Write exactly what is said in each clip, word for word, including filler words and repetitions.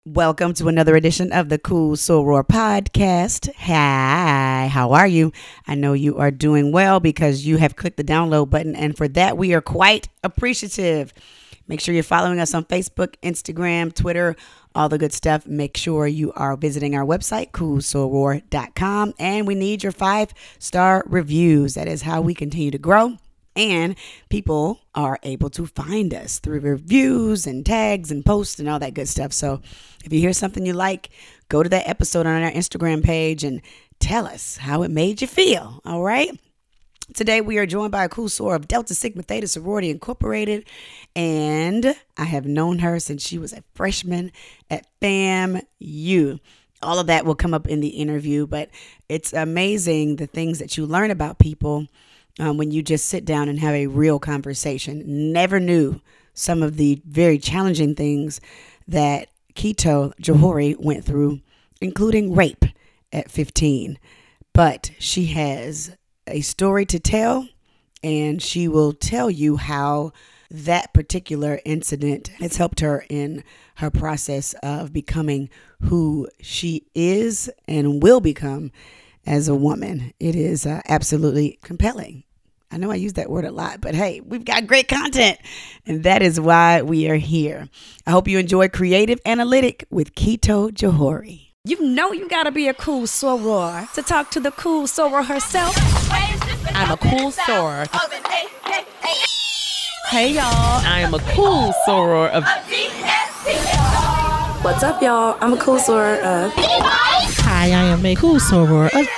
Welcome to another edition of the Cool Soror podcast. Hi, how are you? I know you are doing well because you have clicked the download button, and for that we are quite appreciative. Make sure you're following us on Facebook, Instagram, Twitter, all the good stuff. Make sure you are visiting our website, cool soror dot com, and we need your five-star reviews. That is how we continue to grow. And people are able to find us through reviews and tags and posts and all that good stuff. So if you hear something you like, go to that episode on our Instagram page and tell us how it made you feel. All right. Today we are joined by a cool soror of Delta Sigma Theta Sorority Incorporated. And I have known her since she was a freshman at FAMU. All of that will come up in the interview, but it's amazing the things that you learn about people Um, when you just sit down and have a real conversation. Never knew some of the very challenging things that Keto Johori went through, including rape at fifteen. But she has a story to tell, and she will tell you how that particular incident has helped her in her process of becoming who she is and will become as a woman. It is uh, absolutely compelling. I know I use that word a lot, but hey, we've got great content, and that is why we are here. I hope you enjoy Creative Analytic with Keto Johori. You know you gotta be a cool soror to talk to the cool soror herself. I'm a cool soror. Hey y'all, I am a cool soror of. what's up y'all? I'm a cool soror of. Hi, I am a cool soror of.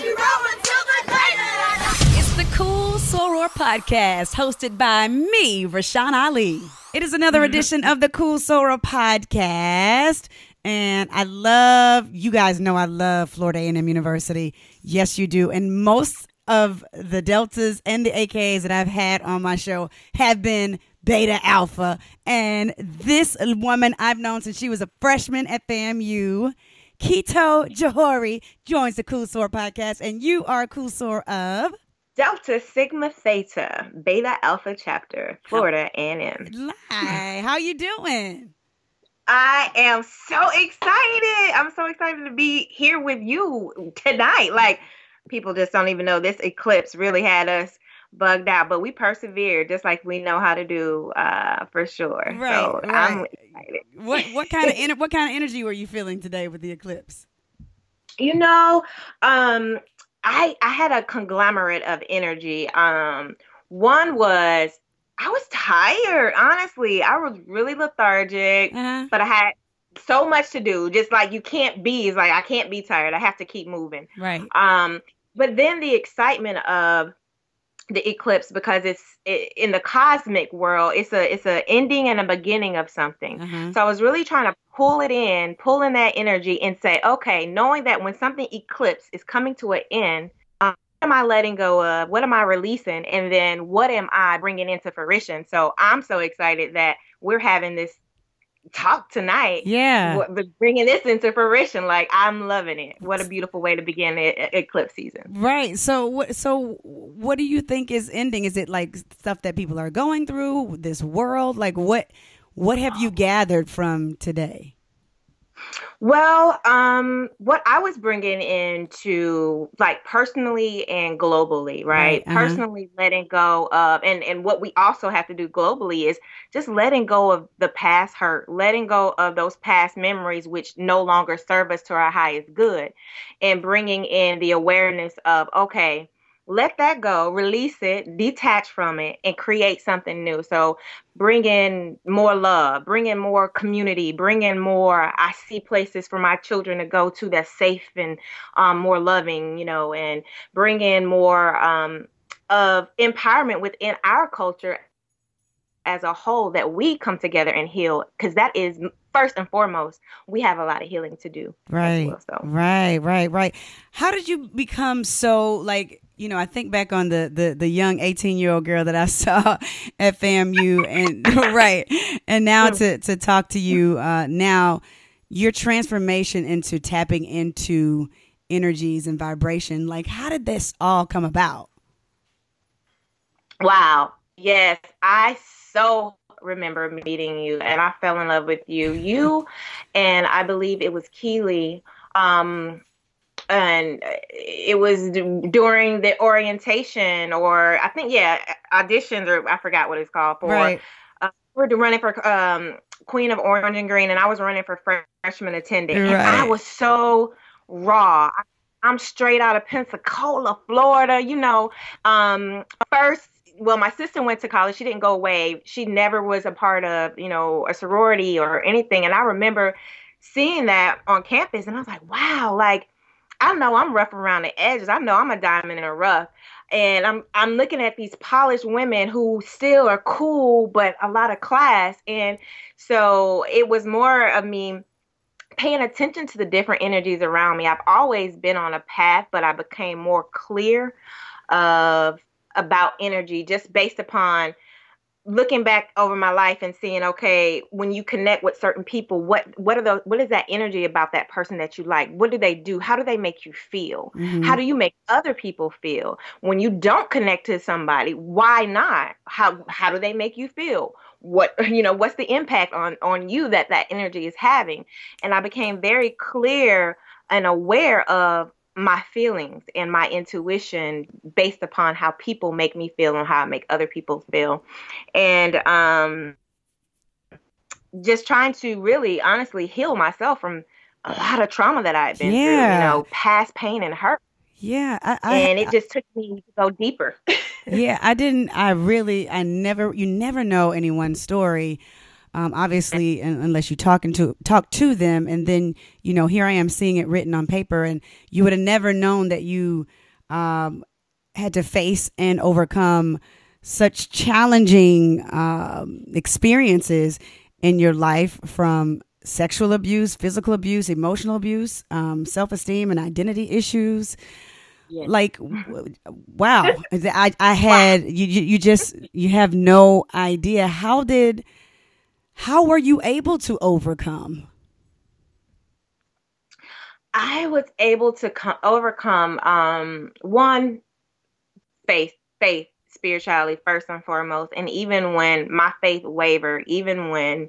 It's the Cool Soror podcast, hosted by me, Rashawn Ali. It is another edition of the Cool Soror podcast, and I love, you guys know I love Florida A and M University. Yes, you do. And most of the Deltas and the A K As that I've had on my show have been Beta Alpha. And this woman I've known since she was a freshman at FAMU, Keto Johori, joins the Cool Soror podcast, and you are a cool soror of Delta Sigma Theta Beta Alpha Chapter, Florida A and M. Hi, how you doing? I am so excited. I'm so excited to be here with you tonight. Like, people just don't even know this eclipse really had us bugged out, but we persevered just like we know how to do, uh, for sure. Right, so right. I'm excited. What what kind of ener- what kind of energy were you feeling today with the eclipse? You know, um, I I had a conglomerate of energy. Um, one was I was tired. Honestly, I was really lethargic, Uh-huh. but I had so much to do. Just like you can't be, it's like I can't be tired. I have to keep moving. Right. Um, but then the excitement of the eclipse, because it's it, in the cosmic world, it's a it's a ending and a beginning of something. Uh-huh. So I was really trying to pull it in, pull in that energy and say, okay, knowing that when something eclipse is coming to an end, um, what am I letting go of? What am I releasing? And then what am I bringing into fruition? So I'm so excited that we're having this talk tonight. Yeah. w- Bringing this into fruition. Like, I'm loving it. What a beautiful way to begin the e- eclipse season. Right. So what so what do you think is ending? Is it like stuff that people are going through, this world? Like what what have you gathered from today? Well, um, what I was bringing into, like, personally and globally, right? Right, uh-huh. Personally letting go of, and, and what we also have to do globally is just letting go of the past hurt, letting go of those past memories which no longer serve us to our highest good, and bringing in the awareness of, okay, let that go, release it, detach from it, and create something new. So bring in more love, bring in more community, bring in more, I see places for my children to go to that's safe and um, more loving, you know, and bring in more um, of empowerment within our culture as a whole, that we come together and heal, because that is first and foremost, we have a lot of healing to do. Right, well, so. right, right, right. How did you become so, like, you know, I think back on the the, the young eighteen-year-old girl that I saw at FAMU, and right, and now to, to talk to you uh, now, your transformation into tapping into energies and vibration, like, how did this all come about? Wow. Yes, I so remember meeting you, and I fell in love with you. You and I believe it was Keely. Um, and it was d- during the orientation, or I think, yeah, auditions, or I forgot what it's called for. Right. Uh, we're running for um, Queen of Orange and Green, and I was running for freshman attendant, and I Right. was so raw. I, I'm straight out of Pensacola, Florida. You know, um, first. Well, my sister went to college. She didn't go away. She never was a part of, you know, a sorority or anything. And I remember seeing that on campus, and I was like, wow, like, I know I'm rough around the edges. I know I'm a diamond in the rough. And I'm I'm looking at these polished women who still are cool, but a lot of class. And so it was more of me paying attention to the different energies around me. I've always been on a path, but I became more clear of about energy just based upon looking back over my life and seeing, okay, when you connect with certain people, what what are those, what is that energy about that person that you like? What do they do? How do they make you feel? Mm-hmm. How do you make other people feel? When you don't connect to somebody, why not? How how do they make you feel? What, you know, what's the impact on on you that that energy is having? And I became very clear and aware of my feelings and my intuition based upon how people make me feel and how I make other people feel. And um, just trying to really honestly heal myself from a lot of trauma that I had been through, you Yeah. know, past pain and hurt. Yeah. I, I, And it just took me to go deeper. yeah, I didn't, I really, I never, you never know anyone's story. Um, obviously, un- unless you talking to talk to them, and then, you know, here I am seeing it written on paper, and you would have never known that you um, had to face and overcome such challenging um, experiences in your life, from sexual abuse, physical abuse, emotional abuse, um, self-esteem and identity issues. Yes. Like, w- wow, I, I had, you, you, you just, you have no idea. How did, how were you able to overcome? I was able to co- overcome um, one, faith, faith, spirituality first and foremost. And even when my faith wavered, even when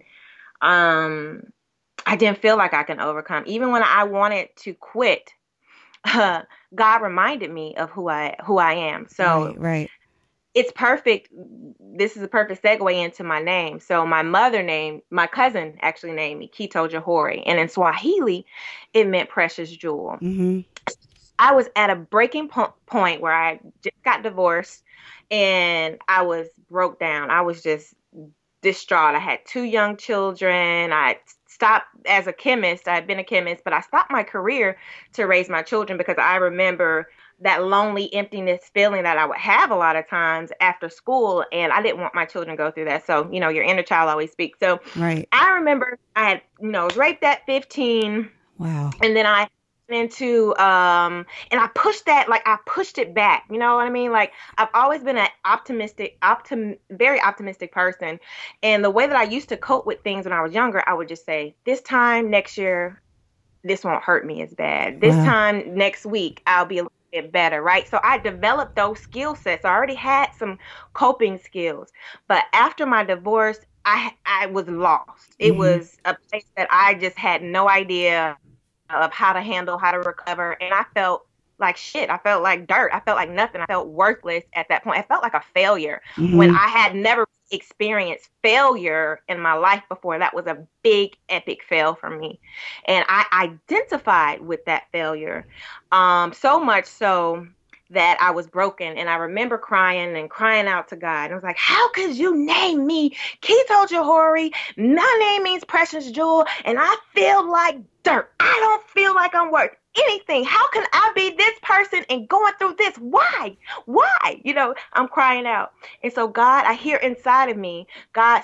um, I didn't feel like I can overcome, even when I wanted to quit, uh, God reminded me of who I who I am. So Right, right. it's perfect. This is a perfect segue into my name. So my mother named, my cousin actually named me Kito Johori. And in Swahili, it meant precious jewel. Mm-hmm. I was at a breaking po- point where I just got divorced and I was broke down. I was just distraught. I had two young children. I stopped as a chemist. I had been a chemist, but I stopped my career to raise my children because I remember that lonely emptiness feeling that I would have a lot of times after school. And I didn't want my children to go through that. So, you know, your inner child always speaks. So Right. I remember I had, you know, was raped at fifteen. Wow. And then I went into, um, and I pushed that, like I pushed it back. You know what I mean? Like I've always been an optimistic, optim, very optimistic person. And the way that I used to cope with things when I was younger, I would just say, this time next year, this won't hurt me as bad. This Wow. time next week, I'll be a little bit better, right? So I developed those skill sets. I already had some coping skills. But after my divorce, I I was lost. It Mhm. was a place that I just had no idea of how to handle, how to recover. And I felt like shit. I felt like dirt. I felt like nothing. I felt worthless at that point. I felt like a failure Mhm. when I had never experienced failure in my life before. That was a big, epic fail for me. And I identified with that failure, um, so much so that I was broken. And I remember crying and crying out to God. I was like, how could you name me Kito Johori? My name means precious jewel, and I feel like dirt. I don't feel like I'm worth anything. How can I be this person and going through this? Why? Why? You know, I'm crying out. And so God, I hear inside of me, God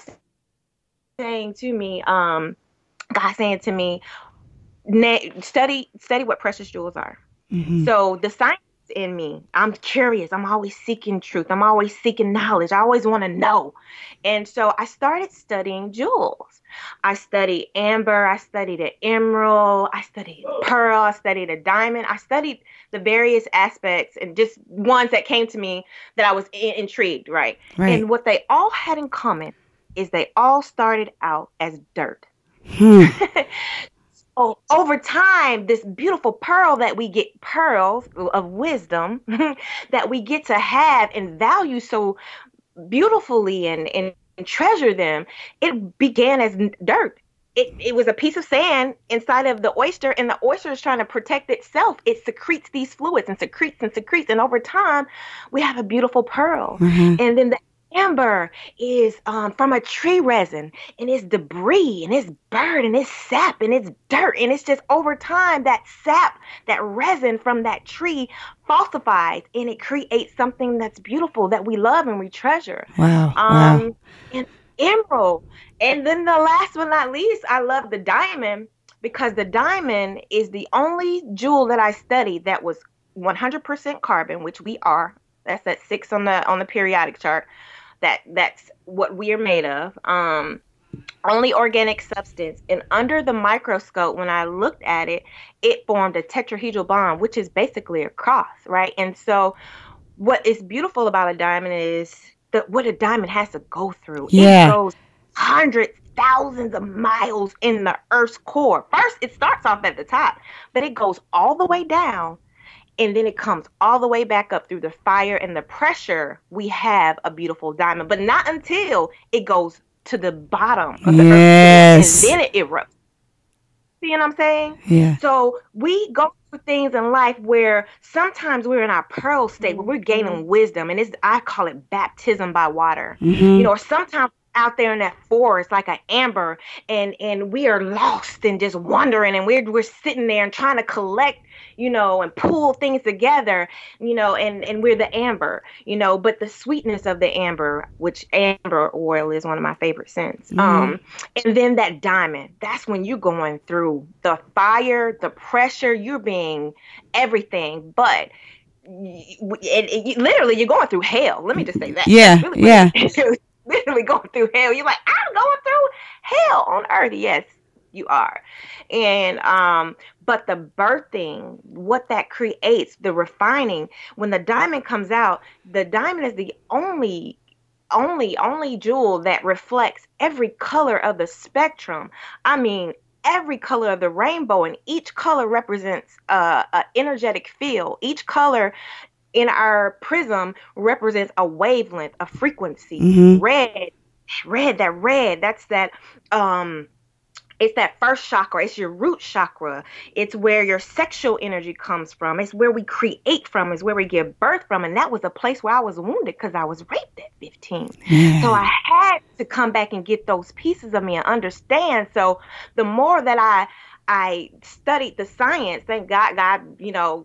saying to me, um, God saying to me, "Na- study, study what precious jewels are." Mhm. So the science in me, I'm curious. I'm always seeking truth. I'm always seeking knowledge. I always want to know. And so I started studying jewels. I studied amber. I studied an emerald. I studied pearl. I studied a diamond. I studied the various aspects and just ones that came to me that I was in- intrigued, right? Right. And what they all had in common is they all started out as dirt. Hmm. Oh, over time, this beautiful pearl that we get, pearls of wisdom that we get to have and value so beautifully and, and, and treasure them, it began as n- dirt. It, it was a piece of sand inside of the oyster, and the oyster is trying to protect itself. It secretes these fluids and secretes and secretes. And over time, we have a beautiful pearl. Mhm. And then the amber is um, from a tree resin, and it's debris, and it's bird, and it's sap, and it's dirt. And it's just over time, that sap, that resin from that tree falsifies, and it creates something that's beautiful that we love and we treasure. Wow. Um, Wow. and emerald. And then the last but not least, I love the diamond, because the diamond is the only jewel that I studied that was one hundred percent carbon, which we are. That's at six on the on the periodic chart. That that's what we are made of. Um, only organic substance. And under the microscope, when I looked at it, it formed a tetrahedral bond, which is basically a cross, right? And so what is beautiful about a diamond is that what a diamond has to go through. Yeah. It goes hundreds, thousands of miles in the Earth's core. First, it starts off at the top, but it goes all the way down, and then it comes all the way back up through the fire and the pressure. We have a beautiful diamond, but not until it goes to the bottom of the Yes. Earth, and then it erupts. See what I'm saying? Yeah. So we go through things in life where sometimes we're in our pearl state, where we're gaining wisdom, and it's, I call it baptism by water. Mhm. You know, or sometimes out there in that forest, like an amber, and and we are lost and just wandering, and we're we're sitting there and trying to collect, you know, and pull things together, you know, and and we're the amber, you know, but the sweetness of the amber, which amber oil is one of my favorite scents. Mhm. Um, and then that diamond, that's when you're going through the fire, the pressure, you're being everything, but y- it, it, literally you're going through hell. Let me just say that. Yeah, That's really what yeah. it is. Literally going through hell. You're like, I'm going through hell on earth. Yes, you are. And um, but the birthing, what that creates, the refining, when the diamond comes out, the diamond is the only only only jewel that reflects every color of the spectrum. I mean, every color of the rainbow, and each color represents uh, an energetic field. Each color in our prism represents a wavelength, a frequency. Mhm. Red, red, that red, that's that, um, it's that first chakra. It's your root chakra. It's where your sexual energy comes from. It's where we create from. It's where we give birth from. And that was a place where I was wounded because I was raped at fifteen. Yeah. So I had to come back and get those pieces of me and understand. So the more that I I studied the science, thank God, God, you know,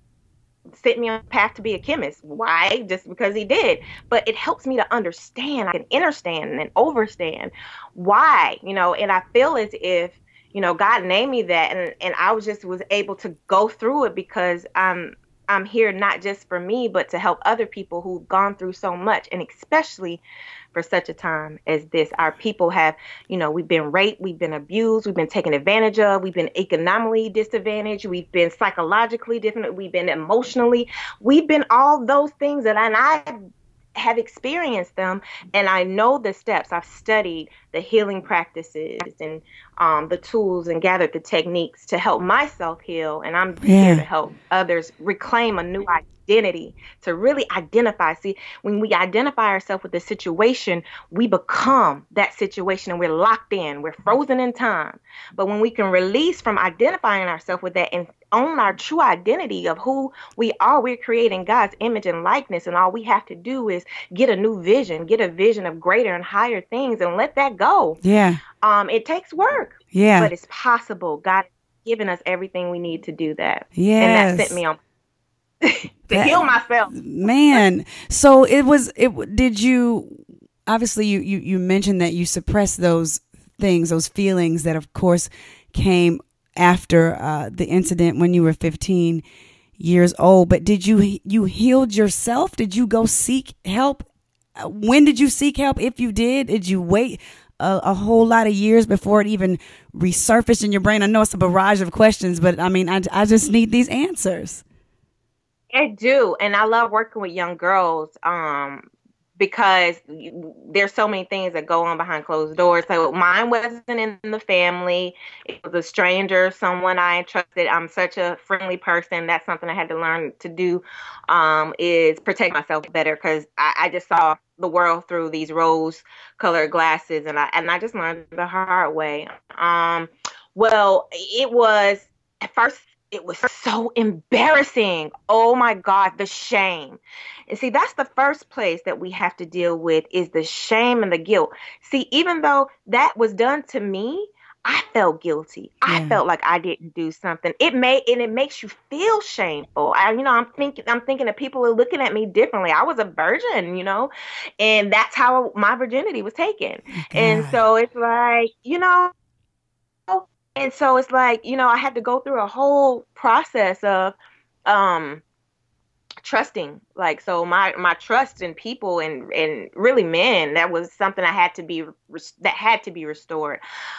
set me on a path to be a chemist. Why? Just because he did. But it helps me to understand. I can understand and overstand why, you know, and I feel as if, you know, God named me that, and, and I was just was able to go through it because I'm I'm here not just for me, but to help other people who've gone through so much, and especially for such a time as this. Our people have, you know, we've been raped, we've been abused, we've been taken advantage of, we've been economically disadvantaged, we've been psychologically different, we've been emotionally, we've been all those things, that and I have experienced them, and I know the steps. I've studied the healing practices and um, the tools and gathered the techniques to help myself heal, and I'm Yeah. here to help others reclaim a new identity, to really identify. See, when we identify ourselves with the situation, we become that situation, and we're locked in, we're frozen in time. But when we can release from identifying ourselves with that and own our true identity of who we are, we're creating God's image and likeness, and all we have to do is get a new vision, get a vision of greater and higher things, and let that go. Yeah. Um, it takes work, Yeah. but it's possible. God has given us everything we need to do that. Yes. And that sent me on to That- heal myself. Man, so it was. It did you? Obviously, you you you mentioned that you suppressed those things, those feelings that, of course, came after uh, the incident when you were fifteen years old. But did you you healed yourself? Did you go seek help? Uh, When did you seek help? If you did, did you wait a, a whole lot of years before it even resurfaced in your brain? I know it's a barrage of questions, but I mean, I I just need these answers. I do, and I love working with young girls um, because there's so many things that go on behind closed doors. So mine wasn't in the family. It was a stranger, someone I trusted. I'm such a friendly person. That's something I had to learn to do, um, is protect myself better, because I, I just saw the world through these rose colored glasses, and I and I just learned the hard way. Um, well, it was at first it was so embarrassing. Oh my God, the shame. And see, that's the first place that we have to deal with, is the shame and the guilt. See, even though that was done to me, I felt guilty. I Yeah. felt like I didn't do something. It may, and it makes you feel shameful. I, you know, I'm thinking, I'm thinking that people are looking at me differently. I was a virgin, you know, and that's how my virginity was taken. And God. so it's like, you know, and so it's like, you know, I had to go through a whole process of, um, trusting. Like, so my my trust in people, and and really men, that was something I had to be res- that had to be restored.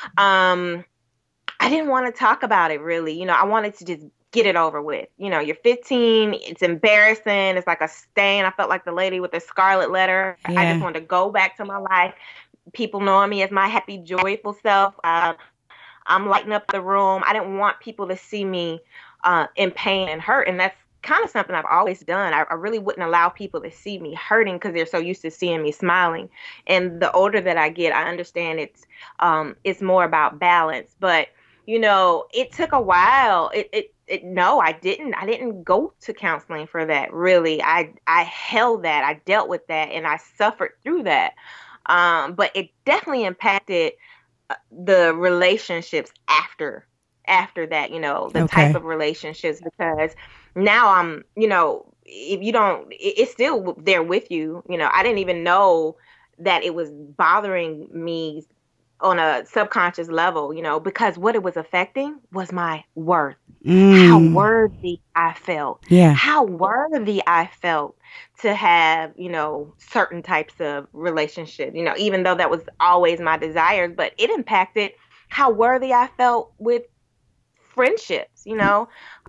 um I didn't want to talk about it, really. You know, I wanted to just get it over with. You know, you're fifteen, it's embarrassing, it's like a stain. I felt like the lady with the scarlet letter. I Yeah. just wanted to go back to my life, people knowing me as my happy, joyful self. uh, I'm lighting up the room. I didn't want people to see me uh, in pain and hurt. And that's kind of something I've always done. I, I really wouldn't allow people to see me hurting, because they're so used to seeing me smiling. And the older that I get, I understand it's um, it's more about balance. But, you know, it took a while. It, it, it no, I didn't. I didn't go to counseling for that, really. I, I held that. I dealt with that, and I suffered through that. Um, but it definitely impacted the relationships after after that, you know, the Okay. type of relationships, because now I'm, you know, if you don't, it- it's still there with you. You know, I didn't even know that it was bothering me on a subconscious level, you know, because what it was affecting was my worth, how Mm. worthy I felt, Yeah. how worthy I felt to have, you know, certain types of relationships, you know, even though that was always my desires, but it impacted how worthy I felt with friendships, you know,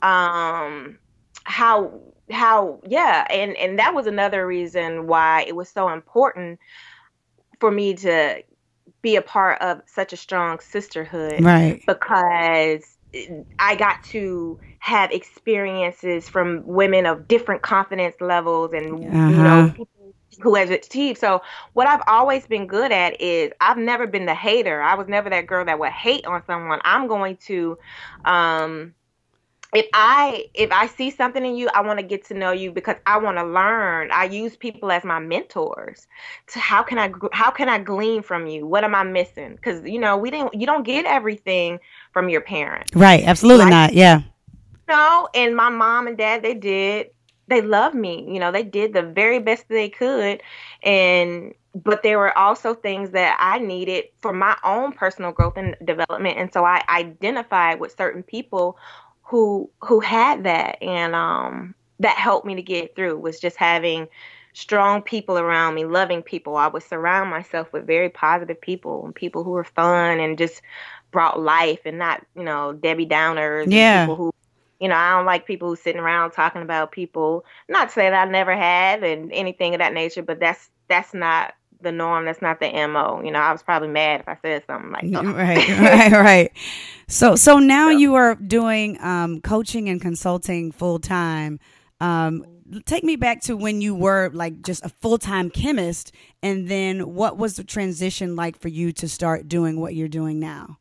um, how, how, yeah. And, and that was another reason why it was so important for me to be a part of such a strong sisterhood, Right. because I got to have experiences from women of different confidence levels, and Uh-huh. you know, people who has achieved. So what I've always been good at is I've never been the hater. I was never that girl that would hate on someone. I'm going to um if I if I see something in you, I want to get to know you, because I want to learn. I use people as my mentors. To how can I gr- how can I glean from you? What am I missing? Because you know we didn't you don't get everything from your parents, Right. Absolutely like, not. Yeah. you know. And my mom and dad, they did. They loved me. You know, they did the very best they could, and but there were also things that I needed for my own personal growth and development. And so I identified with certain people who who had that, and um that helped me to get through, was just having strong people around me, loving people. I would surround myself with very positive people, and people who were fun and just brought life, and not, you know, Debbie Downers, and Yeah. people who, you know, I don't like people who sitting around talking about people. Not to say that I never had and anything of that nature, but that's that's not the norm. That's not the M O. You know, I was probably mad if I said something like, "Ugh." Right. Right. Right. So so now So- you are doing um, coaching and consulting full time. Um, take me back to when you were like just a full time chemist, and then what was the transition like for you to start doing what you're doing now?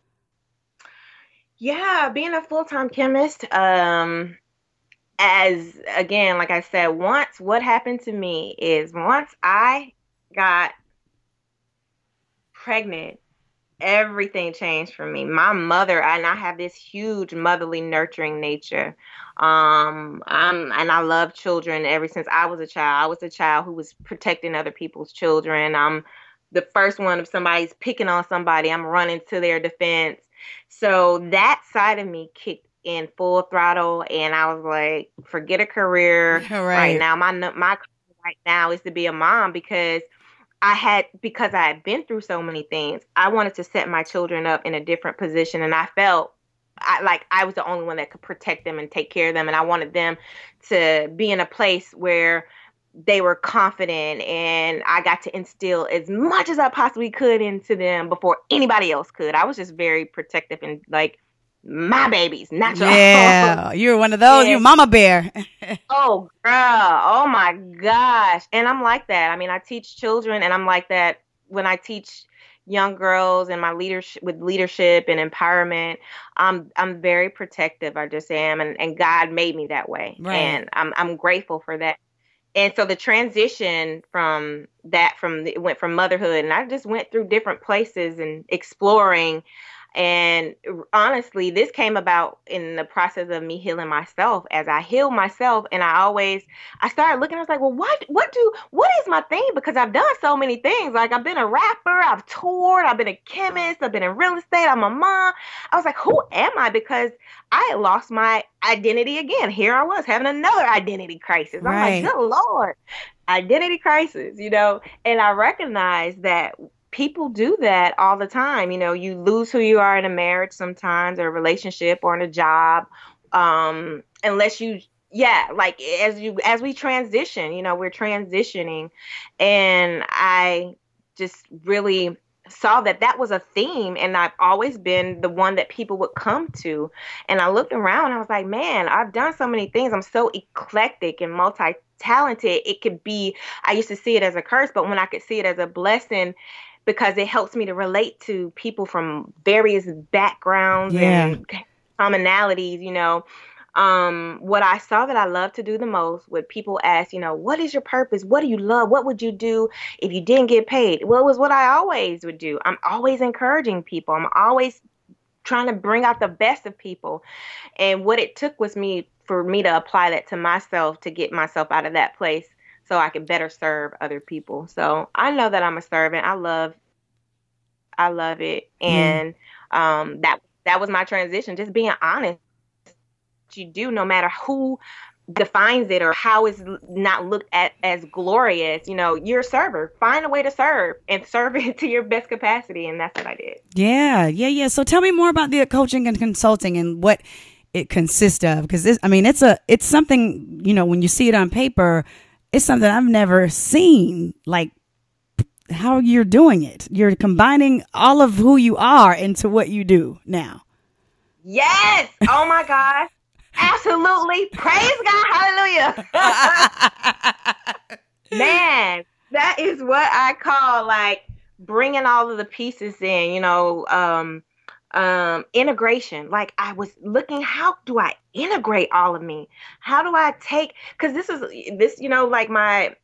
Yeah, being a full-time chemist, um, as again, like I said, once what happened to me is once I got pregnant, everything changed for me. My mother, and I have this huge motherly nurturing nature. Um, I'm, and I love children ever since I was a child. I was a child who was protecting other people's children. I'm the first one, if somebody's picking on somebody, I'm running to their defense. So that side of me kicked in full throttle, and I was like, forget a career Yeah, right right. now. My nu- my career right now is to be a mom, because I had because I had been through so many things. I wanted to set my children up in a different position, and I felt I, like I was the only one that could protect them and take care of them, and I wanted them to be in a place where they were confident, and I got to instill as much as I possibly could into them before anybody else could. I was just very protective and like, my babies, not your Yeah, own. you're one of those. And- You're mama bear. Oh, girl. Oh, my gosh. And I'm like that. I mean, I teach children, and I'm like that when I teach young girls and my leadership with leadership and empowerment. I'm I'm very protective. I just am. And, and God made me that way. Right. And I'm I'm grateful for that. And so the transition from that, from it went from motherhood, and I just went through different places and exploring. And honestly, this came about in the process of me healing myself. As I healed myself, and I always, I started looking, I was like, well, what, what do, what is my thing? Because I've done so many things. Like, I've been a rapper, I've toured, I've been a chemist, I've been in real estate, I'm a mom. I was like, who am I? Because I had lost my identity again. Here I was having another identity crisis. I'm Right. like, good Lord, identity crisis, you know? And I recognized that people do that all the time. You know, you lose who you are in a marriage sometimes, or a relationship, or in a job. Um, unless you, yeah, like as you, as we transition, you know, we're transitioning. And I just really saw that that was a theme, and I've always been the one that people would come to. And I looked around, and I was like, man, I've done so many things. I'm so eclectic and multi-talented. It could be, I used to see it as a curse, but when I could see it as a blessing, because it helps me to relate to people from various backgrounds Yeah. and commonalities, you know. Um, what I saw that I love to do the most, when people ask, you know, what is your purpose? What do you love? What would you do if you didn't get paid? Well, it was what I always would do. I'm always encouraging people. I'm always trying to bring out the best of people. And what it took was me, for me to apply that to myself, to get myself out of that place, so I could better serve other people. So I know that I'm a servant. I love, I love it. And um, that that was my transition. Just being honest. You do, no matter who defines it or how it's not looked at as glorious. You know, you're a server. Find a way to serve, and serve it to your best capacity. And that's what I did. Yeah, yeah, yeah. So tell me more about the coaching and consulting and what it consists of. Because this, I mean, it's a, it's something, you know, when you see it on paper, it's something I've never seen, like how you're doing it. You're combining all of who you are into what you do now. Yes. Oh my gosh. Absolutely. Praise God. Hallelujah. Man, that is what I call like bringing all of the pieces in, you know, um, um, integration. Like, I was looking, how do I integrate all of me? How do I take, because this is this, you know, like my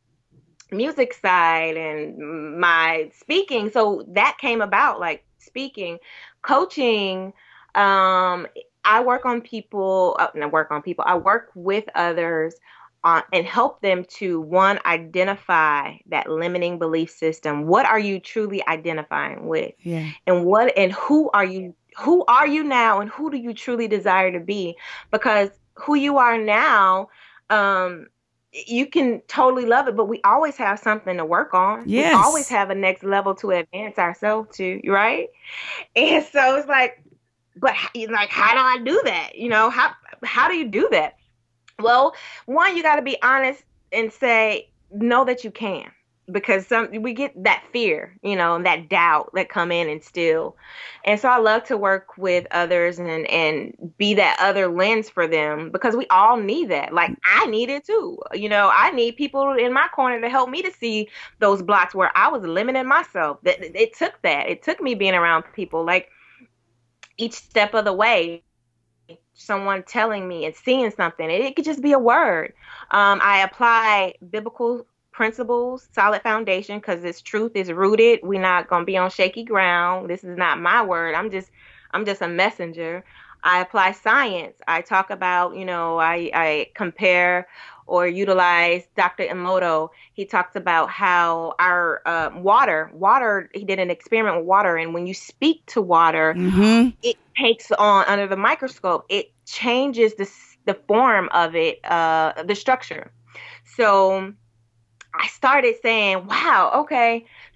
music side and my speaking. So that came about, like speaking, coaching. Um, I work on people, uh, not work on people, I work with others uh, and help them to, one, identify that limiting belief system. What are you truly identifying with? Yeah. And what, and who are you, who are you now, and who do you truly desire to be? Because who you are now, um, you can totally love it, but we always have something to work on. Yes. We always have a next level to advance ourselves to, right? And so it's like, but like, how do I do that? You know, how how do you do that? Well, one, you got to be honest and say, know that you can, because some we get that fear, you know, and that doubt that come in and still. And so I love to work with others and and be that other lens for them, because we all need that. Like, I need it too. You know, I need people in my corner to help me to see those blocks where I was limiting myself. That it took that. It took me being around people, like, each step of the way, someone telling me and seeing something. It, it could just be a word. Um, I apply biblical principles, solid foundation, because this truth is rooted. We're not going to be on shaky ground. This is not my word. I'm just, I'm just a messenger. I apply science. I talk about, you know, I, I compare or utilize Doctor Emoto. He talks about how our uh, water, water, he did an experiment with water. And when you speak to water, Mm-hmm. it takes on, under the microscope, it changes the, the form of it, uh, the structure. So I started saying, wow, okay,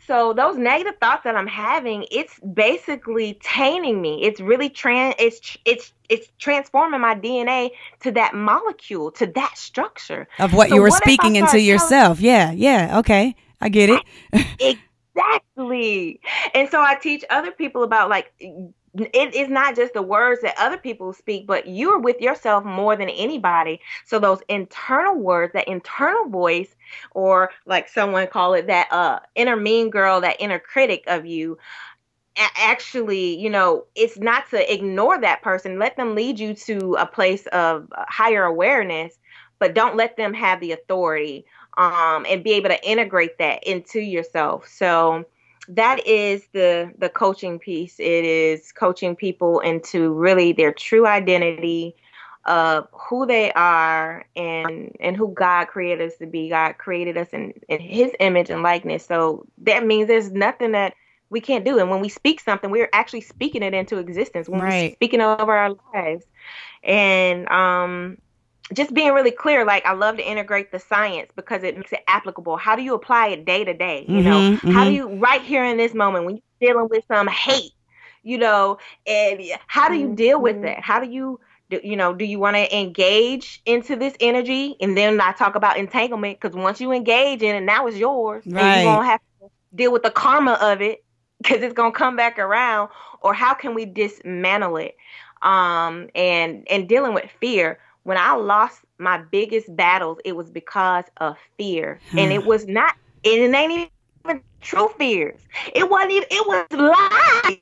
So those negative thoughts that I'm having, it's basically tainting me. It's really trans it's it's it's transforming my D N A to that molecule, to that structure of what so you were what speaking into yourself. Yeah, yeah, okay. I get it. Exactly. And so I teach other people about like it is not just the words that other people speak, but you're with yourself more than anybody. So those internal words, that internal voice, or like someone call it that uh, inner mean girl, that inner critic of you, a- actually, you know, it's not to ignore that person. Let them lead you to a place of higher awareness, but don't let them have the authority um, and be able to integrate that into yourself. So that is the the coaching piece. It is coaching people into really their true identity of who they are and and who God created us to be. God created us in, in his image and likeness. So that means there's nothing that we can't do. And when we speak something, we're actually speaking it into existence. When Right. we're speaking over our lives. And um just being really clear, like I love to integrate the science because it makes it applicable. How do you apply it day to day? You know, Mhm, how do mhm. you right here in this moment when you're dealing with some hate, you know, and how do you deal with that? How do you, do, you know, do you want to engage into this energy? And then I talk about entanglement because once you engage in it, now it's yours, and Right. you're gonna have to deal with the karma of it because it's gonna come back around. Or how can we dismantle it? Um, and and dealing with fear. When I lost my biggest battles, it was because of fear. And it was not, it ain't even true fears. It wasn't even, it was lies.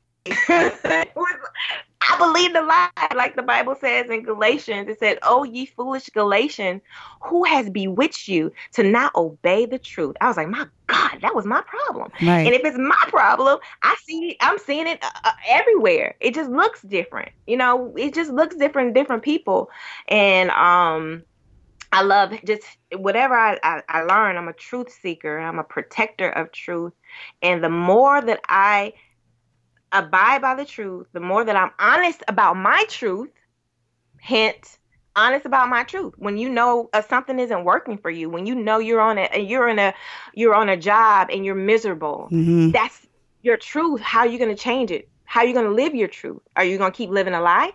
It was, I believe the lie, like the Bible says in Galatians. It said, "Oh, ye foolish Galatians, who has bewitched you to not obey the truth?" I was like, my God, that was my problem. Right. And if it's my problem, I see, I'm seeing it uh, uh, everywhere. It just looks different. You know, it just looks different in different people. And um, I love just whatever I, I, I learn. I'm a truth seeker. I'm a protector of truth. And the more that I abide by the truth, the more that I'm honest about my truth, hint, honest about my truth. When you know uh, something isn't working for you, when you know you're on a you're in a you're on a job and you're miserable, Mhm. that's your truth. How are you going to change it? How are you going to live your truth? Are you going to keep living a lie?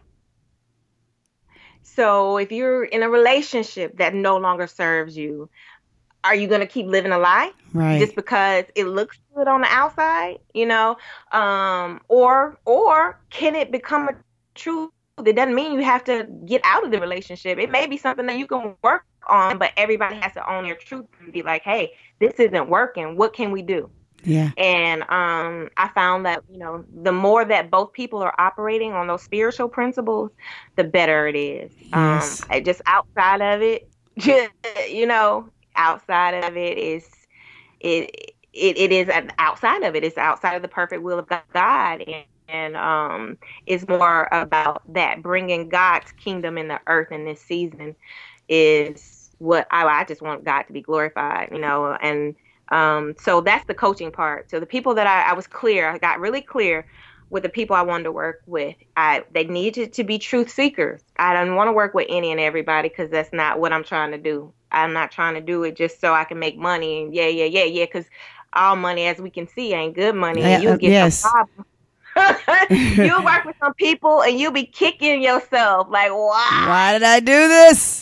So if you're in a relationship that no longer serves you, are you going to keep living a lie? Right. Just because it looks good on the outside, you know? Um, or or can it become a truth? It doesn't mean you have to get out of the relationship. It may be something that you can work on, but everybody has to own their truth and be like, hey, this isn't working. What can we do? Yeah. And um, I found that, you know, the more that both people are operating on those spiritual principles, the better it is. Yes. Um, I just outside of it, just, you know, outside of it is it it, it is an outside of it. It's outside of the perfect will of God. And, and um, it's more about that bringing God's kingdom in the earth in this season is what I, I just want God to be glorified, you know, and um, so that's the coaching part. So the people that I, I was clear, I got really clear with the people I wanted to work with. I they needed to be truth seekers. I don't want to work with any and everybody because that's not what I'm trying to do. I'm not trying to do it just so I can make money and yeah, yeah, yeah, yeah. Because all money, as we can see, ain't good money. And Yeah, you'll uh, get yes. some problems. You'll work with some people and you'll be kicking yourself like, wow. Why did I do this?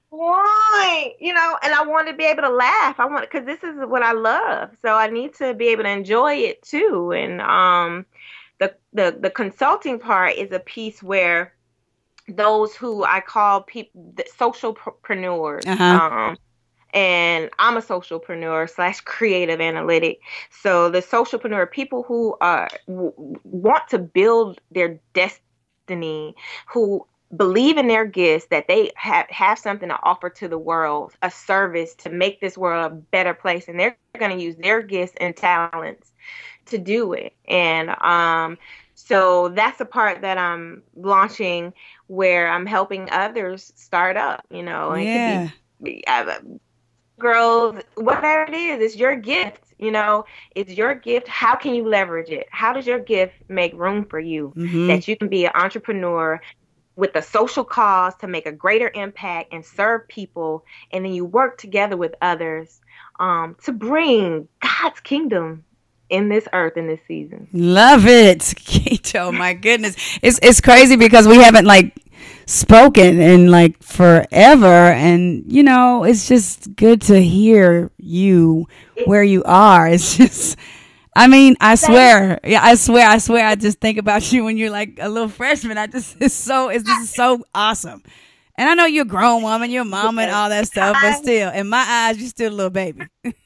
Why? You know, and I want to be able to laugh. I want, because this is what I love. So I need to be able to enjoy it too. And um, the the the consulting part is a piece where those who I call people the socialpreneurs. Uh-huh. Um, and I'm a socialpreneur slash creative analytic. So the socialpreneur, people who uh, w- want to build their destiny, who believe in their gifts, that they have, have something to offer to the world, a service to make this world a better place. And they're going to use their gifts and talents to do it. And um, so that's a part that I'm launching where I'm helping others start up, you know, and Yeah. it could be uh, girls, whatever it is, it's your gift, you know, it's your gift. How can you leverage it? How does your gift make room for you Mhm. that you can be an entrepreneur with a social cause to make a greater impact and serve people, and then you work together with others um, to bring God's kingdom in this earth in this season. Love it, Keto. My goodness, it's it's crazy because we haven't like spoken in like forever, and you know, it's just good to hear you where you are. It's just, I mean, I swear, yeah, I swear, I swear, I just think about you when you're like a little freshman. I just, it's so, it's this is so awesome. And I know you're a grown woman, you're a mama and all that stuff, but still, in my eyes, you're still a little baby.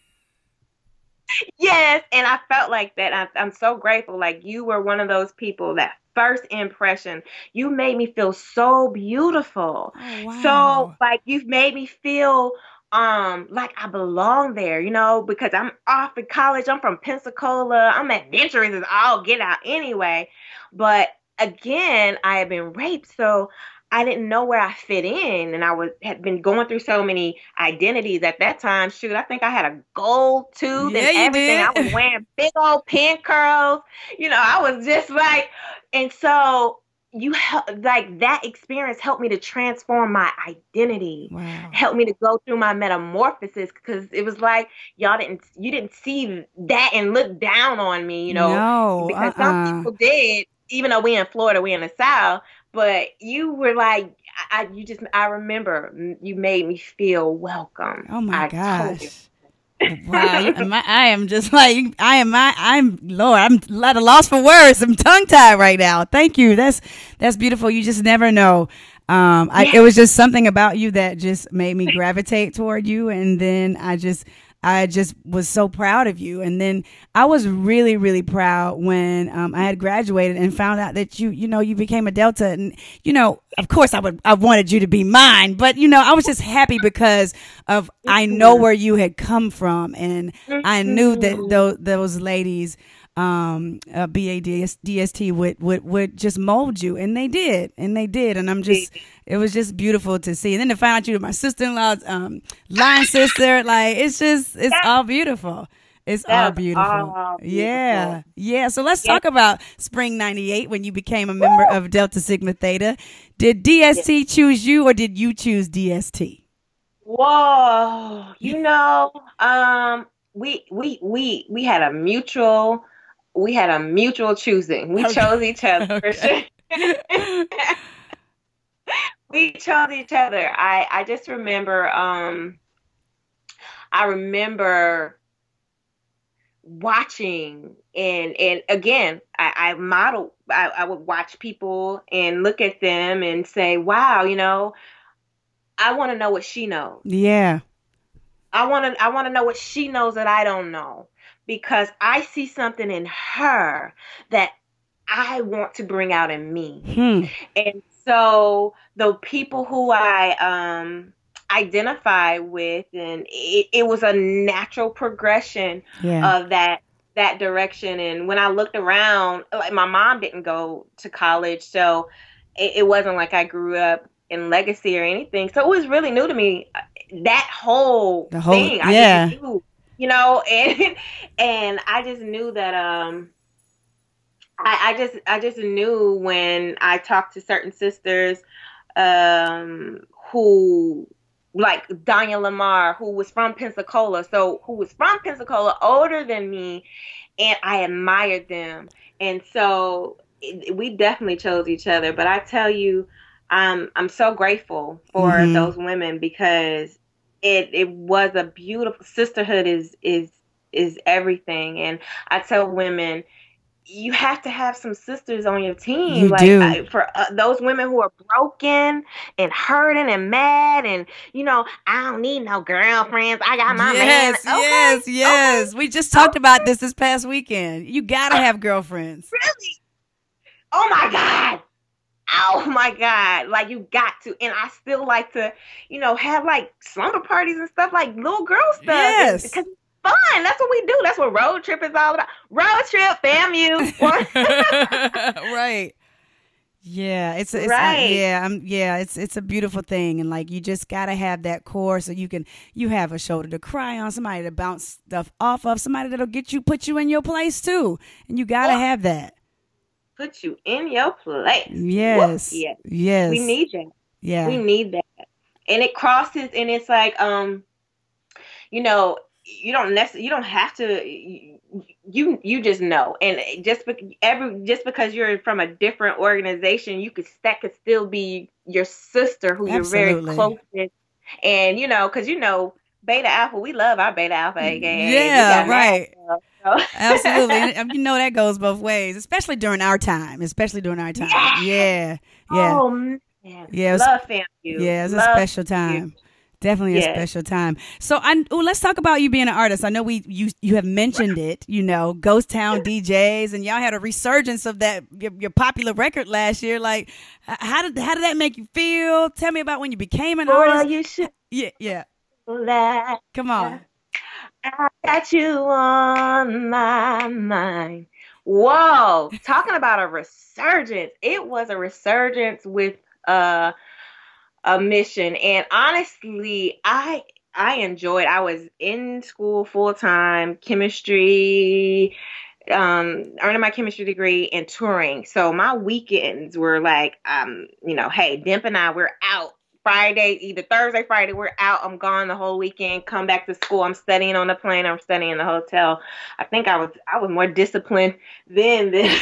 Yes, and I felt like that. I, I'm so grateful. Like, you were one of those people that first impression, you made me feel so beautiful. Oh, wow. So, like, you've made me feel um like I belong there, you know, because I'm off in college. I'm from Pensacola. I'm adventurous as all get out anyway. But again, I had been raped, so I didn't know where I fit in, and I was had been going through so many identities at that time. Shoot, I think I had a gold tooth Yeah, and you everything. did. I was wearing big old pin curls. You know, I was just like, and so you help, like that experience helped me to transform my identity. Wow. Helped me to go through my metamorphosis, because it was like y'all didn't, you didn't see that and look down on me, you know, No, because uh-uh. some people did. Even though we in Florida, we in the South. But you were like, I, you just, I remember you made me feel welcome. Oh my I told you. gosh. Wow. you- my, I am just like, I am, my, I'm, Lord, I'm at a loss for words. I'm tongue tied right now. Thank you. That's, that's beautiful. You just never know. Um, I, Yeah. it was just something about you that just made me gravitate toward you. And then I just, I just was so proud of you. And then I was really, really proud when um, I had graduated and found out that you, you know, you became a Delta. And, you know, of course I would, I wanted you to be mine, but, you know, I was just happy because of, I know where you had come from. And I knew that those, those ladies, um, uh, B A D S T would, would, would just mold you. And they did. And they did. And I'm just, it was just beautiful to see. And then to find out you were my sister-in-law's um, line sister, like, it's just, it's all beautiful. It's all That's beautiful. all beautiful. Yeah. Yeah. So let's Yeah. talk about spring ninety-eight when you became a member of Delta Sigma Theta. Did D S T choose you, or did you choose D S T? Whoa, you know, um, we we we we had a mutual, we had a mutual choosing. We Okay. chose each other. For Okay. sure. We chose each other. I I just remember, um, I remember watching, and and again, I, I modeled. I, I would watch people and look at them and say, "Wow, you know, I want to know what she knows. Yeah. I want to I want to know what she knows that I don't know, because I see something in her that I want to bring out in me." Hmm. And so the people who I um identify with, and it, it was a natural progression Yeah. of that that direction. And when I looked around, like, my mom didn't go to college, so it, it wasn't like I grew up in Legacy or anything. So it was really new to me, that whole, The whole- thing. yeah. I just knew, you know, and and I just knew that um I, I just I just knew when I talked to certain sisters um who, like Danya Lamar, who was from Pensacola, so who was from Pensacola, older than me, and I admired them. And so it, we definitely chose each other. But I tell you, I'm I'm so grateful for Mhm. those women, because it it was a beautiful, sisterhood is is is everything. And I tell women, you have to have some sisters on your team. You like do. I, for uh, those women who are broken and hurting and mad, and you know, I don't need no girlfriends. I got my yes, man. Okay, yes, yes. okay, We just talked about this this past weekend. You gotta have girlfriends. really? Oh my God. Oh my God. Like, you got to. And I still like to, you know, have like slumber parties and stuff, like little girl stuff. Yes. Because it's fun. That's what we do. That's what road trip is all about. Road trip, FAMU. Right. Yeah, it's it's Right. yeah, I'm yeah, it's it's a beautiful thing, and like you just gotta have that core so you can you have a shoulder to cry on, somebody to bounce stuff off of, somebody that'll get you put you in your place too, and you gotta Yeah. have that. Put you in your place. Yes, Whoop, yes. yes, We need that. yeah, We need that. And it crosses, and it's like, um, you know, you don't necessarily, you don't have to, you, you just know. And just, be, every, just because you're from a different organization, you could, that could still be your sister who Absolutely. you're very close with. And, you know, cause you know, Beta Alpha, we love our Beta Alpha, A K A. Yeah, right. So. Absolutely. And you know, that goes both ways, especially during our time, especially during our time. Yeah. Yeah. Oh, man. Yeah. Love F A M U. Yeah, it's love a special time. Definitely yes. a special time. So I oh, let's talk about you being an artist. I know we you you have mentioned it, you know, Ghost Town D Js, and y'all had a resurgence of that your, your popular record last year. Like, how did how did that make you feel? Tell me about when you became an Boy, artist. You should yeah, yeah. Let Come on. I got you on my mind. Whoa, talking about a resurgence. It was a resurgence with uh a mission, and honestly I I enjoyed. I was in school full time, chemistry, um earning my chemistry degree and touring. So my weekends were like, um you know, hey, Dimp and I, we're out Friday, either Thursday, Friday, we're out. I'm gone the whole weekend. Come back to school. I'm studying on the plane. I'm studying in the hotel. I think I was I was more disciplined then than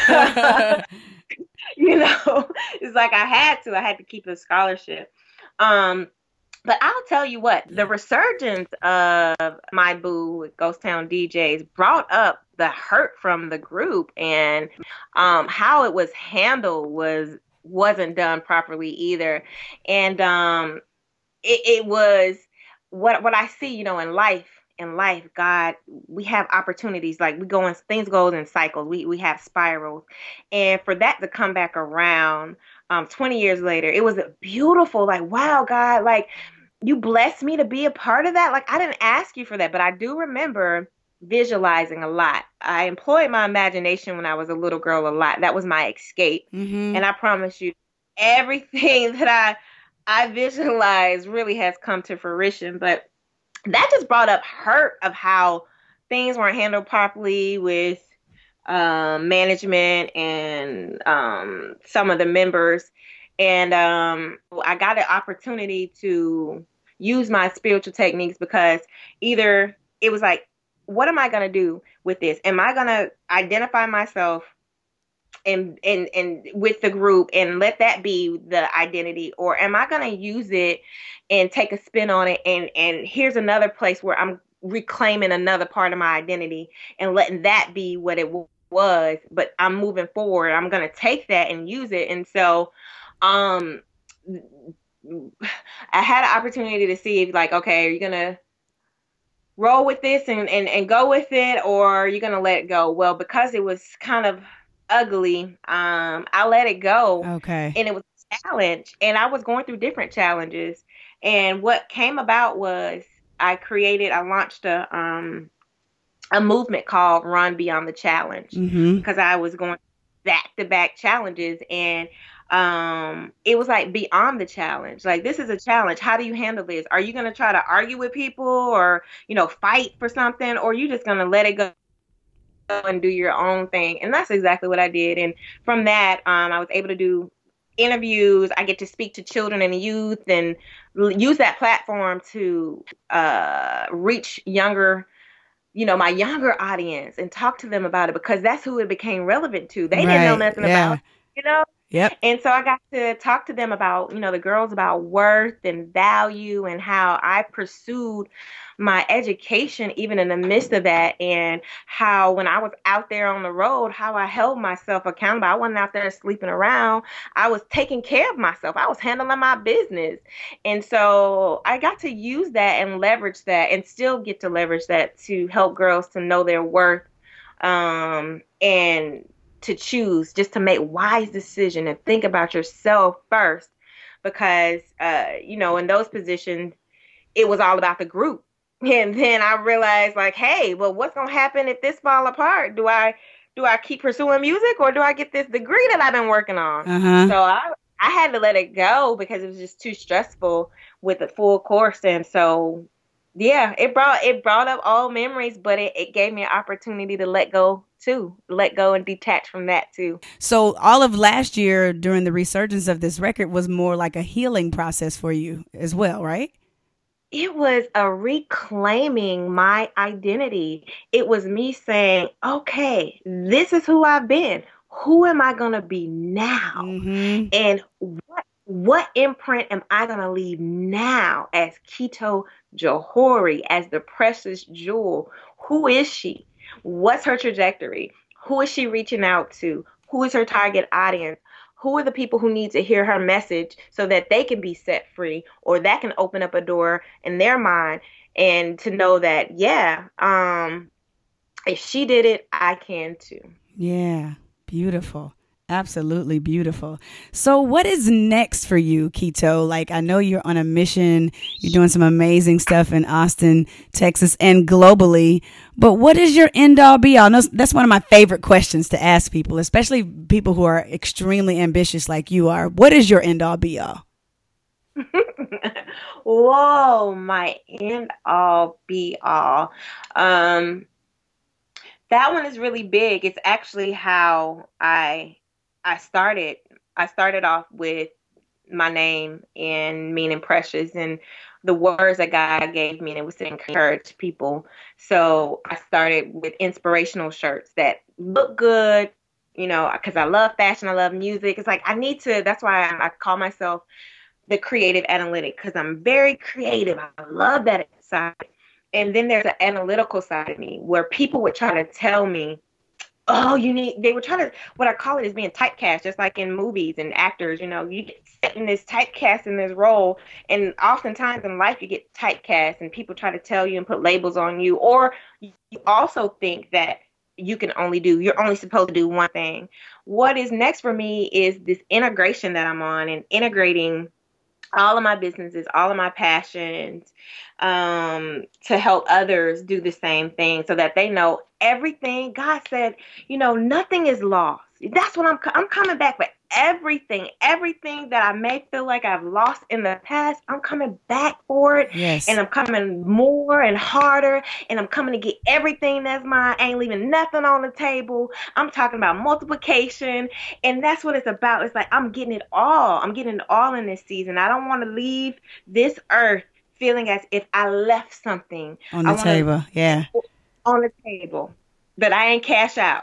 you know. It's like I had to. I had to keep a scholarship. Um, but I'll tell you what, the resurgence of My Boo with Ghost Town D Js brought up the hurt from the group, and um, how it was handled was wasn't done properly either. And um, it, it was what what I see, you know, in life. In life, God, we have opportunities. Like we go in, things go in cycles. We we have spirals, and for that to come back around. Um, twenty years later, it was a beautiful, like, wow, God, like you blessed me to be a part of that. Like I didn't ask you for that, but I do remember visualizing a lot. I employed my imagination when I was a little girl a lot. That was my escape. Mm-hmm. And I promise you, everything that I, I visualized really has come to fruition. But that just brought up hurt of how things weren't handled properly with Um, management and um, some of the members. And um, I got an opportunity to use my spiritual techniques, because either it was like, what am I going to do with this? Am I going to identify myself and, and, and with the group and let that be the identity? Or am I going to use it and take a spin on it? And, and here's another place where I'm reclaiming another part of my identity and letting that be what it was, but I'm moving forward. I'm going to take that and use it. And so um, I had an opportunity to see if like, okay, are you going to roll with this and, and, and go with it, or are you going to let it go? Well, because it was kind of ugly, um, I let it go. Okay. And it was a challenge, and I was going through different challenges. And what came about was I created, I launched a, um, a movement called Run Beyond the Challenge, mm-hmm. because I was going back to back challenges, and um, it was like beyond the challenge. Like, this is a challenge. How do you handle this? Are you going to try to argue with people or, you know, fight for something, or are you just going to let it go and do your own thing? And that's exactly what I did. And from that, um, I was able to do interviews. I get to speak to children and youth and use that platform to uh, reach younger you know, my younger audience and talk to them about it, because that's who it became relevant to. They right. didn't know nothing yeah. about, you know? Yep. And so I got to talk to them about, you know, the girls about worth and value and how I pursued my education even in the midst of that, and how when I was out there on the road, how I held myself accountable. I wasn't out there sleeping around. I was taking care of myself. I was handling my business. And so I got to use that and leverage that, and still get to leverage that to help girls to know their worth, um, and to choose, just to make wise decisions and think about yourself first. Because, uh, you know, in those positions, it was all about the group. And then I realized, like, hey, well, what's going to happen if this fall apart? Do I do I keep pursuing music, or do I get this degree that I've been working on? Uh-huh. So I, I had to let it go because it was just too stressful with a full course. And so, yeah, it brought it brought up all memories, but it, it gave me an opportunity to let go too, let go and detach from that too. So all of last year during the resurgence of this record was more like a healing process for you as well, right? it was a reclaiming my identity. It was me saying, okay, this is who I've been. Who am I going to be now? Mm-hmm. And what what imprint am I going to leave now as Kito Johori, as the precious jewel? Who is she? What's her trajectory? Who is she reaching out to? Who is her target audience? Who are the people who need to hear her message so that they can be set free, or that can open up a door in their mind, and to know that, yeah, um, if she did it, I can too. Yeah, beautiful. Absolutely beautiful. So what is next for you, Kito? Like, I know you're on a mission. You're doing some amazing stuff in Austin, Texas, and globally. But what is your end all be all? No, that's one of my favorite questions to ask people, especially people who are extremely ambitious like you are. What is your end all be all? Whoa, my end all be all. Um, that one is really big. It's actually how I I started. I started off with my name and meaning precious, and the words that God gave me, and it was to encourage people. So I started with inspirational shirts that look good, you know, because I love fashion, I love music. It's like I need to. That's why I, I call myself the creative analytic, because I'm very creative. I love that side. And then there's an analytical side of me where people would try to tell me, oh, you need, they were trying to, what I call it is being typecast, just like in movies and actors, you know, you get set in this typecast in this role. And oftentimes in life, you get typecast and people try to tell you and put labels on you. Or you also think that you can only do, you're only supposed to do one thing. What is next for me is this integration that I'm on, and integrating all of my businesses, all of my passions, um, to help others do the same thing, so that they know everything. God said, you know, nothing is lost. That's what I'm, I'm coming back for everything, everything that I may feel like I've lost in the past. I'm coming back for it. Yes. And I'm coming more and harder, and I'm coming to get everything that's mine. I ain't leaving nothing on the table. I'm talking about multiplication, and that's what it's about. It's like, I'm getting it all. I'm getting it all in this season. I don't want to leave this earth feeling as if I left something On the table. Yeah. On the table that I ain't cash out.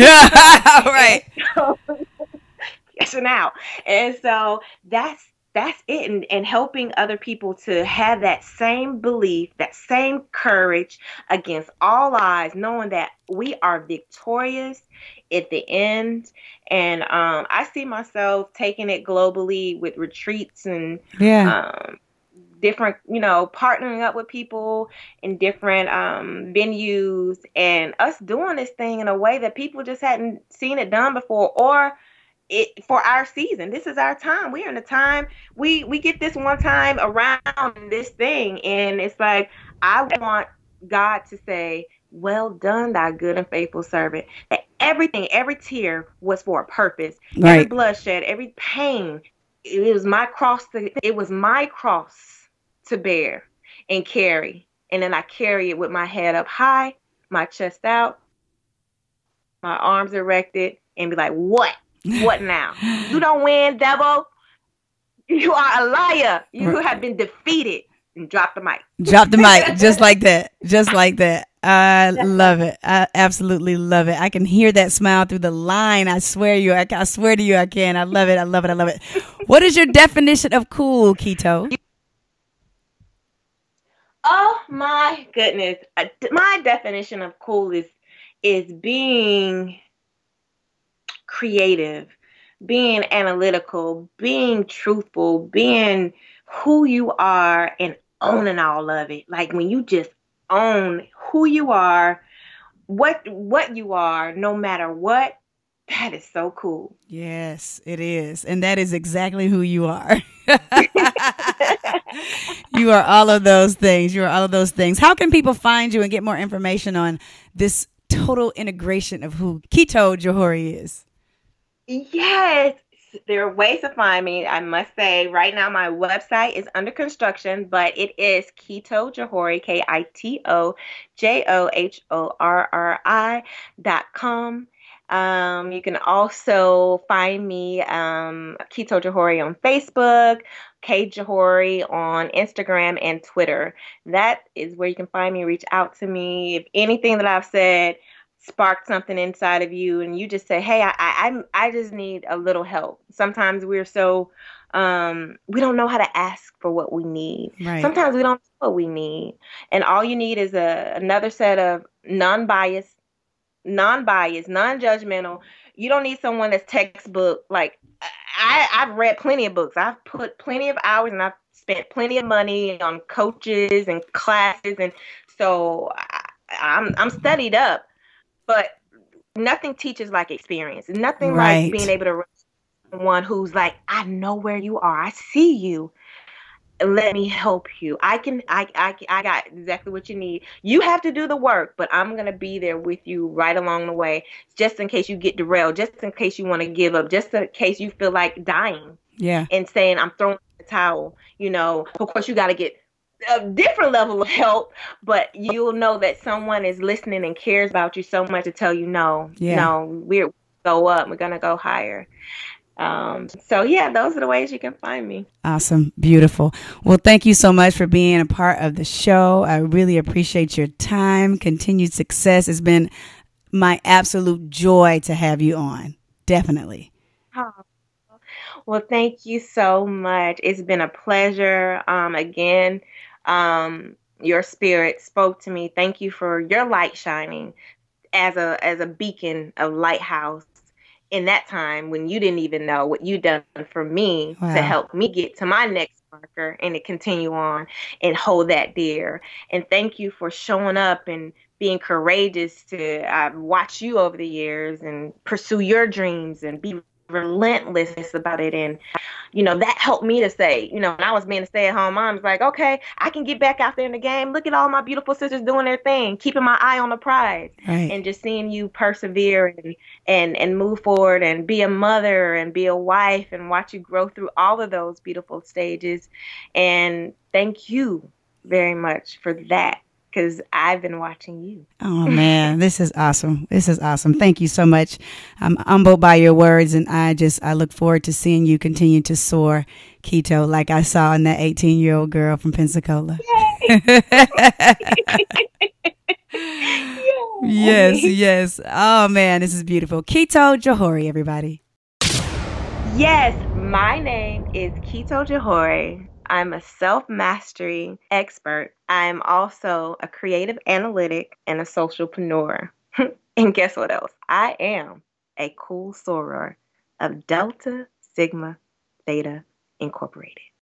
Right. So, cashing out. And so that's that's it. And, and helping other people to have that same belief, that same courage against all odds, knowing that we are victorious at the end. And um, I see myself taking it globally with retreats and yeah. um, different, you know, partnering up with people in different um, venues, and us doing this thing in a way that people just hadn't seen it done before, or it for our season. This is our time. We're in a time, we, we get this one time around this thing. And it's like, I want God to say, well done, thy good and faithful servant. That everything, every tear was for a purpose. Right. Every bloodshed, every pain, it was my cross. To, it was my cross to bear and carry. And then I carry it with my head up high, my chest out, my arms erected, and be like, what? What now? You don't win, devil. You are a liar. You have been defeated. And drop the mic. Drop the mic. Just like that. Just like that. I love it. I absolutely love it. I can hear that smile through the line. I swear you. I, I swear to you I can. I love it. I love it. I love it. What is your definition of cool, Kito? Oh my goodness. My definition of cool is is being creative, being analytical, being truthful, being who you are, and owning all of it. Like when you just own who you are, what what you are, no matter what, that is so cool. Yes, it is. And that is exactly who you are. You are all of those things. You are all of those things. How can people find you and get more information on this total integration of who Kito Johori is? Yes, there are ways to find me. I must say right now my website is under construction, but it is Kito Johori, K I T O J O H O R R I dot com. Um, you can also find me, um, Keto Johori on Facebook, K Johori on Instagram and Twitter. That is where you can find me. Reach out to me. If anything that I've said sparked something inside of you, and you just say, "Hey, I, I, I'm, I just need a little help." Sometimes we're so, um, we don't know how to ask for what we need. Right. Sometimes we don't know what we need, and all you need is a another set of non-biased non-biased, non-judgmental. You don't need someone that's textbook. Like I, I've read plenty of books. I've put plenty of hours and I've spent plenty of money on coaches and classes, and so I, I'm I'm studied up. But nothing teaches like experience. Nothing Right. like being able to someone who's like, I know where you are. I see you. Let me help you. I can, I, I, I got exactly what you need. You have to do the work, but I'm going to be there with you right along the way, just in case you get derailed, just in case you want to give up, just in case you feel like dying Yeah. and saying, I'm throwing the towel. You know, of course, you got to get a different level of help, but you'll know that someone is listening and cares about you so much to tell you, no, Yeah. no, we're go up. We're going to go higher. Um, so yeah, those are the ways you can find me. Awesome. Beautiful. Well, thank you so much for being a part of the show. I really appreciate your time. Continued success. It's been my absolute joy to have you on. Definitely. Oh, well, thank you so much. It's been a pleasure. Um, again, um, your spirit spoke to me. Thank you for your light shining as a as a beacon of lighthouse in that time when you didn't even know what you done for me Wow. to help me get to my next marker and to continue on and hold that dear. And thank you for showing up and being courageous to uh, watch you over the years and pursue your dreams and be relentless about it. And you know, that helped me to say, you know, when I was being a stay-at-home mom, it's like, okay, I can get back out there in the game. Look at all my beautiful sisters doing their thing, keeping my eye on the prize. Right. And just seeing you persevere and, and, and move forward and be a mother and be a wife and watch you grow through all of those beautiful stages. And thank you very much for that, because I've been watching you. Oh, man, this is awesome. This is awesome. Thank you so much. I'm humbled by your words, and I just, I look forward to seeing you continue to soar, Keto, like I saw in that eighteen-year-old girl from Pensacola. Yes, yes. Oh, man, this is beautiful. Keto Johori, everybody. Yes, my name is Keto Johori. I'm a self-mastery expert. I'm also a creative analytic and a socialpreneur. And guess what else? I am a cool soror of Delta Sigma Theta Incorporated.